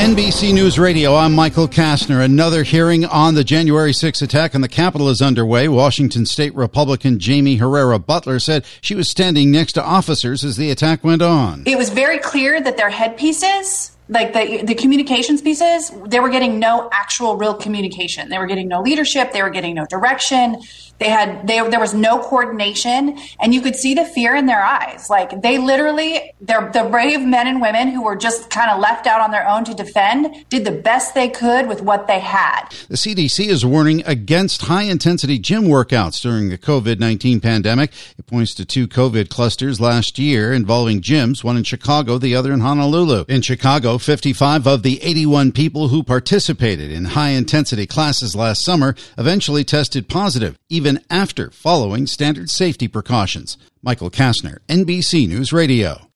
NBC News Radio, I'm Michael Kastner. Another hearing on the January 6th attack on the Capitol is underway. Washington State Republican Jamie Herrera Butler said she was standing next to officers as the attack went on. It was very clear that their headpieces, like the communications pieces, they were getting no actual real communication. They were getting no leadership. They were getting no direction. There was no coordination, and you could see the fear in their eyes. Like they're the brave men and women who were just kind of left out on their own to defend, did the best they could with what they had. The CDC is warning against high-intensity gym workouts during the COVID-19 pandemic. It points to 2 COVID clusters last year involving gyms, one in Chicago, the other in Honolulu. In Chicago, 55 of the 81 people who participated in high-intensity classes last summer eventually tested positive, even after following standard safety precautions. Michael Kastner, NBC News Radio.